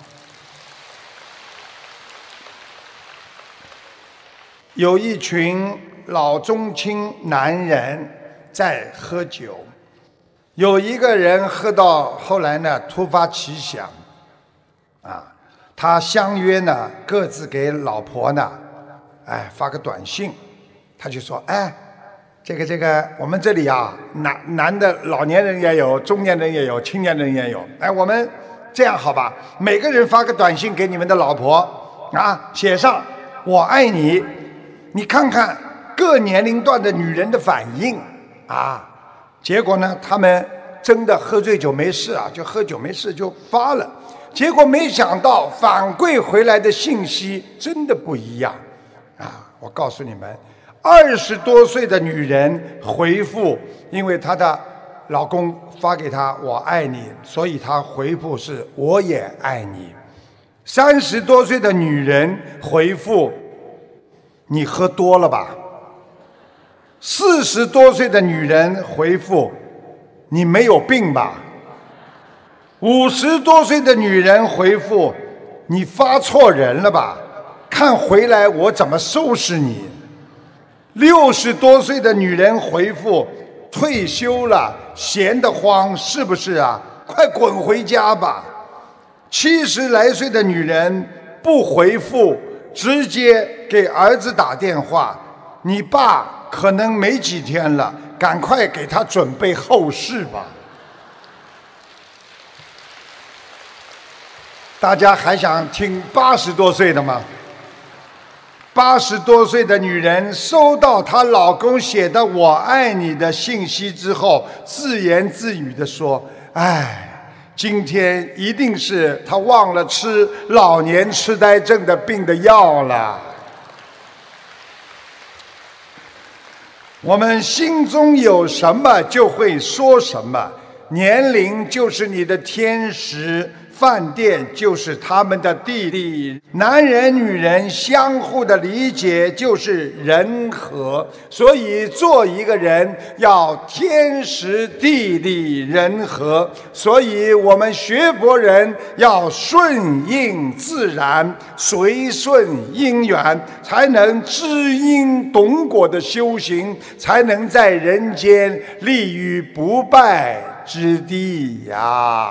Speaker 2: 有一群老中青男人在喝酒，有一个人喝到后来呢，突发奇想，啊，他相约呢，各自给老婆呢，哎，发个短信，他就说，哎， 这个这个，我们这里啊，男男的老年人也有，中年人也有，青年人也有。哎，我们这样好吧？每个人发个短信给你们的老婆啊，写上“我爱你”，你看看各年龄段的女人的反应啊。结果呢，他们真的喝醉酒没事啊，就喝酒没事就发了。结果没想到反馈回来的信息真的不一样啊！我告诉你们。二十多岁的女人回复，因为她的老公发给她“我爱你”，所以她回复是“我也爱你”。三十多岁的女人回复：“你喝多了吧？”四十多岁的女人回复：“你没有病吧？”五十多岁的女人回复：“你发错人了吧？看回来我怎么收拾你。”六十多岁的女人回复：“退休了，闲得慌是不是啊？快滚回家吧。”七十来岁的女人不回复，直接给儿子打电话：“你爸可能没几天了，赶快给他准备后事吧。”大家还想听八十多岁的吗？八十多岁的女人收到她老公写的“我爱你”的信息之后，自言自语地说：“哎，今天一定是她忘了吃老年痴呆症的病的药了。”我们心中有什么就会说什么，年龄就是你的天时，饭店就是他们的地利，男人女人相互的理解就是人和。所以做一个人要天时地利人和，所以我们学佛人要顺应自然，随顺因缘，才能知因懂果的修行，才能在人间立于不败之地呀。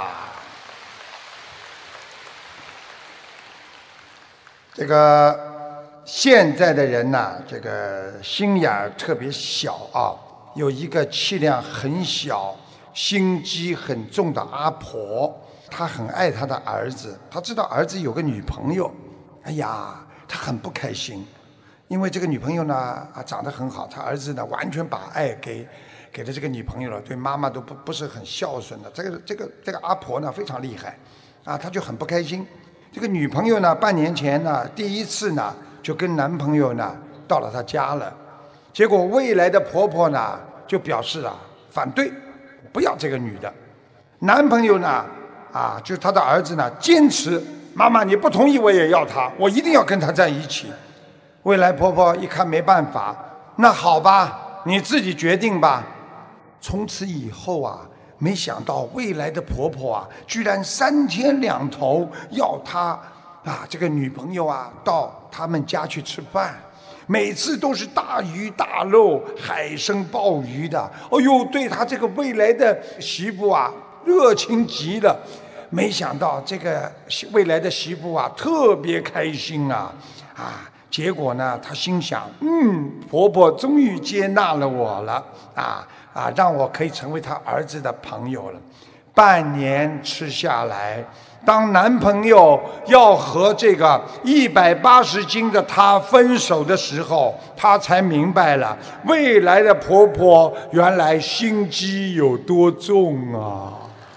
Speaker 2: 这个现在的人呐、啊，这个心眼儿特别小啊。有一个气量很小、心机很重的阿婆，她很爱她的儿子，她知道儿子有个女朋友，哎呀，她很不开心，因为这个女朋友呢啊长得很好，她儿子呢完全把爱给给了这个女朋友了，对妈妈都不不是很孝顺的。这个这个这个阿婆呢非常厉害，啊，她就很不开心。这个女朋友呢，半年前呢，第一次呢，就跟男朋友呢到了她家了。结果未来的婆婆呢，就表示啊反对，不要这个女的。男朋友呢，啊，就是他的儿子呢，坚持妈妈你不同意我也要她，我一定要跟她在一起。未来婆婆一看没办法，那好吧，你自己决定吧。从此以后啊。没想到未来的婆婆啊，居然三天两头要她啊这个女朋友啊到他们家去吃饭，每次都是大鱼大肉、海参鲍鱼的。哎呦，对她这个未来的媳妇啊热情极了。没想到这个未来的媳妇啊特别开心啊啊！结果呢，她心想，嗯，婆婆终于接纳了我了啊。啊，让我可以成为他儿子的朋友了。半年吃下来，当男朋友要和这个一百八十斤的她分手的时候，她才明白了未来的婆婆原来心机有多重啊！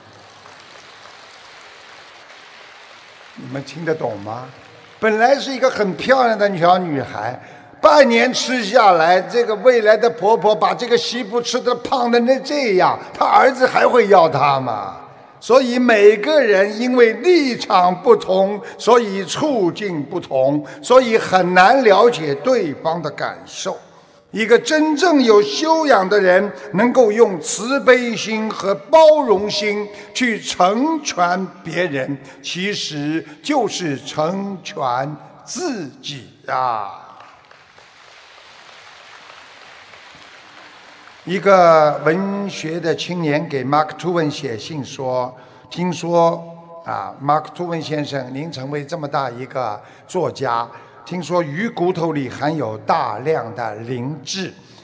Speaker 2: 你们听得懂吗？本来是一个很漂亮的小女孩。半年吃下来，这个未来的婆婆把这个媳妇吃得胖的那这样，她儿子还会要她吗？所以每个人因为立场不同，所以处境不同，所以很难了解对方的感受。一个真正有修养的人，能够用慈悲心和包容心去成全别人，其实就是成全自己啊。一个文学的青年给 Mark Twain 写信说，听说啊 Mark Twain 先生您成为这么大一个作家，听说鱼骨头里含有大量的灵智，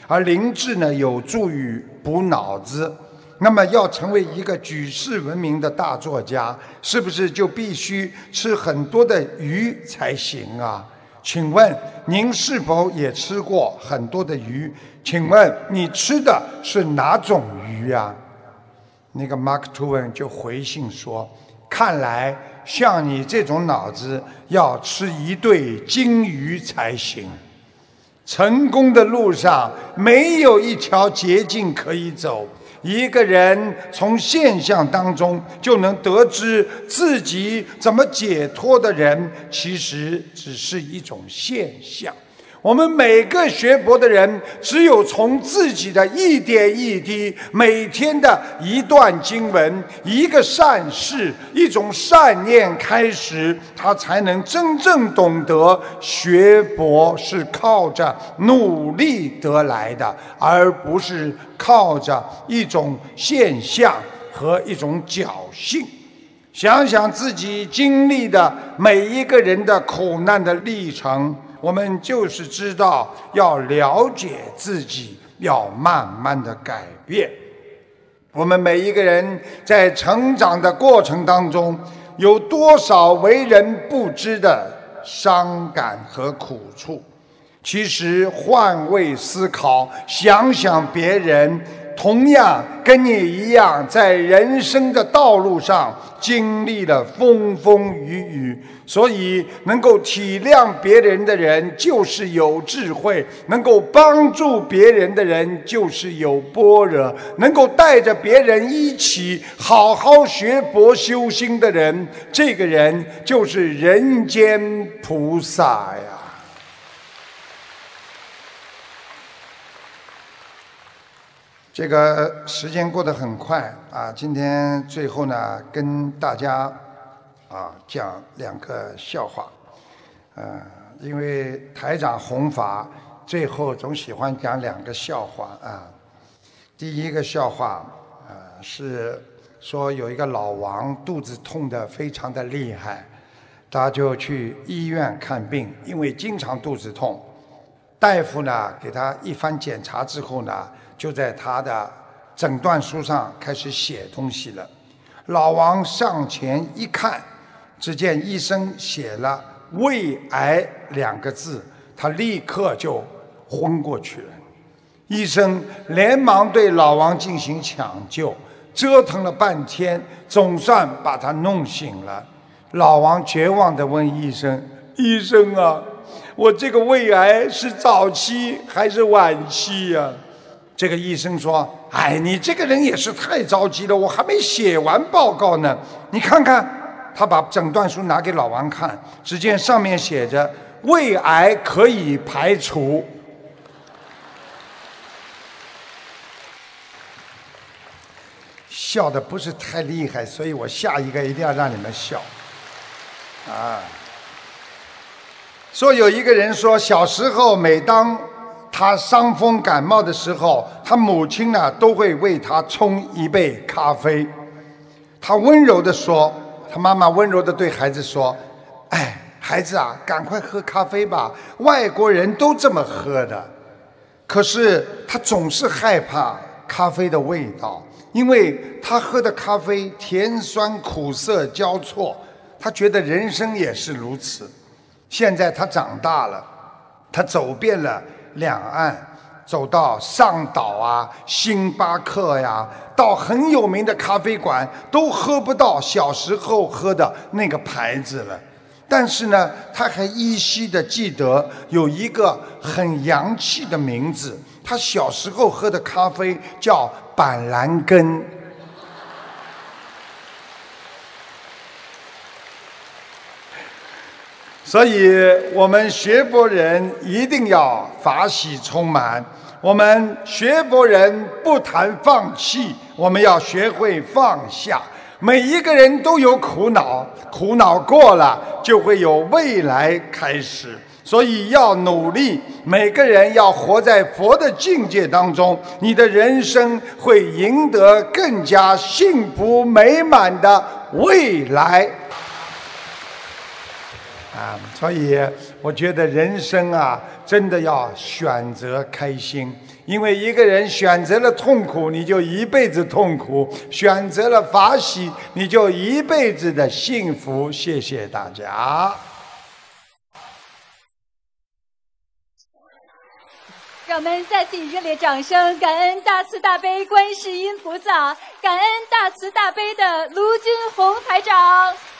Speaker 2: 而灵智呢有助于补脑子。那么要成为一个举世闻名的大作家，是不是就必须吃很多的鱼才行啊？请问您是否也吃过很多的鱼？请问你吃的是哪种鱼啊？那个 Mark Twain 就回信说，看来像你这种脑子要吃一对金鱼才行。成功的路上没有一条捷径可以走，一个人从现象当中就能得知自己怎么解脱的人，其实只是一种现象。我们每个学佛的人，只有从自己的一点一滴，每天的一段经文，一个善事，一种善念开始，他才能真正懂得学佛是靠着努力得来的，而不是靠着一种现象和一种侥幸。想想自己经历的每一个人的苦难的历程，我们就是知道要了解自己，要慢慢的改变。我们每一个人在成长的过程当中，有多少为人不知的伤感和苦处？其实换位思考，想想别人同样跟你一样在人生的道路上经历了风风雨雨，所以能够体谅别人的人就是有智慧，能够帮助别人的人就是有般若，能够带着别人一起好好学佛修心的人，这个人就是人间菩萨呀。这个时间过得很快啊！今天最后呢，跟大家啊讲两个笑话。呃，因为台长弘法，最后总喜欢讲两个笑话啊。第一个笑话啊是说有一个老王肚子痛得非常的厉害，他就去医院看病，因为经常肚子痛。大夫呢给他一番检查之后呢，就在他的诊断书上开始写东西了。老王上前一看，只见医生写了胃癌两个字，他立刻就昏过去了。医生连忙对老王进行抢救，折腾了半天，总算把他弄醒了。老王绝望地问医生：医生啊，我这个胃癌是早期还是晚期呀？这个医生说：哎，你这个人也是太着急了，我还没写完报告呢。你看看，他把诊断书拿给老王看，只见上面写着胃癌可以排除。笑得不是太厉害，所以我下一个一定要让你们笑啊。说有一个人说，小时候每当他伤风感冒的时候，他母亲呢都会为他冲一杯咖啡。他温柔地说，他妈妈温柔地对孩子说：哎，孩子啊，赶快喝咖啡吧，外国人都这么喝的。可是他总是害怕咖啡的味道，因为他喝的咖啡甜酸苦涩交错，他觉得人生也是如此。现在他长大了，他走遍了两岸，走到上岛啊、星巴克呀，到很有名的咖啡馆，都喝不到小时候喝的那个牌子了。但是呢，他还依稀的记得有一个很洋气的名字，他小时候喝的咖啡叫板蓝根。所以我们学佛人一定要法喜充满，我们学佛人不谈放弃，我们要学会放下。每一个人都有苦恼，苦恼过了就会有未来开始，所以要努力，每个人要活在佛的境界当中，你的人生会赢得更加幸福美满的未来。 啊，所以我觉得人生啊，真的要选择开心。因为一个人选择了痛苦，你就一辈子痛苦；选择了法喜，你就一辈子的幸福。谢谢大家。
Speaker 1: 让我们再次以热烈掌声，感恩大慈大悲观世音菩萨，感恩大慈大悲的卢军红台长。